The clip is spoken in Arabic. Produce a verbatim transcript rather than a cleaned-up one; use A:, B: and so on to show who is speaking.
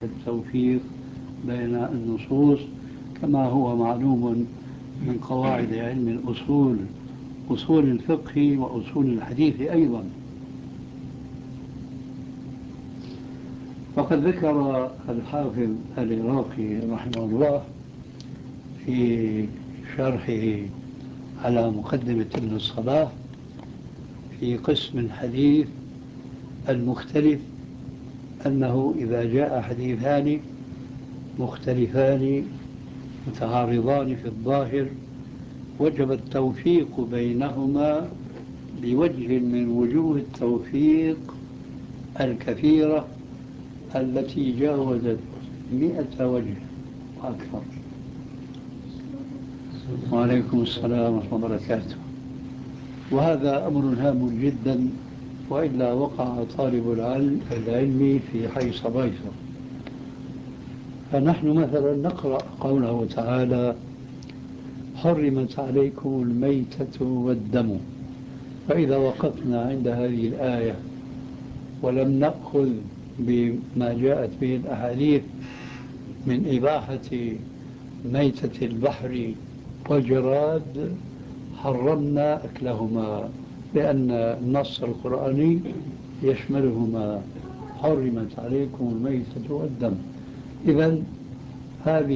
A: التوفيق بين النصوص كما هو معلوم من قواعد علم الأصول، أصول الفقه وأصول الحديث أيضا. وقد ذكر الحافظ العراقي رحمه الله في شرحه على مقدمة ابن الصلاح في قسم الحديث المختلف أنه إذا جاء حديثان مختلفان متعارضان في الظاهر وجب التوفيق بينهما بوجه من وجوه التوفيق الكثيرة التي جاوزت مئة وجه وأكثر. وعليكم السلام ورحمة الله وبركاته. وهذا أمر هام جدا، وإلا وقع طالب العلم في حيص بيصر. فنحن مثلا نقرأ قوله تعالى: حرمت عليكم الميتة والدم. فإذا وقفنا عند هذه الآية ولم نأخذ بما جاءت به الأحاديث من إباحة ميتة البحر والجراد، حرمنا أكلهما، لأن النص القرآني يشملهما: حرمت عليكم الميتة والدم. إذن هذه